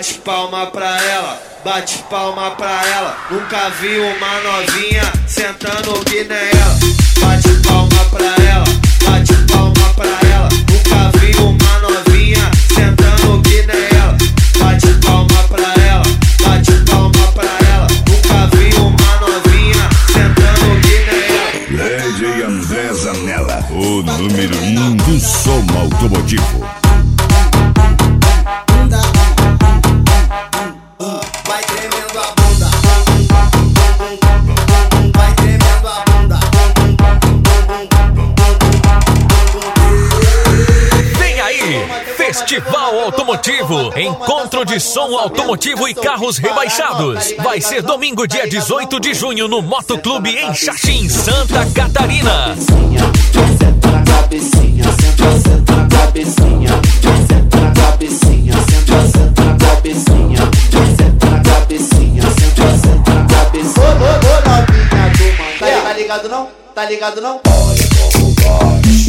bate palma pra ela, bate palma pra ela. Nunca vi uma novinha sentando que nem ela. Bate palma pra ela, bate palma pra ela. Nunca vi uma novinha sentando que nem ela. Bate palma pra ela, bate palma pra ela. Nunca vi uma novinha sentando que nem ela. DJ André Zanella, o número 1 do som automotivo. Vai tremendo a bunda, vai tremendo a bunda. Vem aí, Festival Automotivo, encontro de som automotivo e carros rebaixados. Vai ser domingo, dia 18 de junho, no Motoclube em Xaxim, Santa Catarina. Senta na cabecinha, senta na cabecinha, senta na cabecinha, senta na cabecinha, senta na cabecinha, senta na cabecinha. Ô, novinha do mano, tá ligado não? Tá ligado não? Olha como gosto.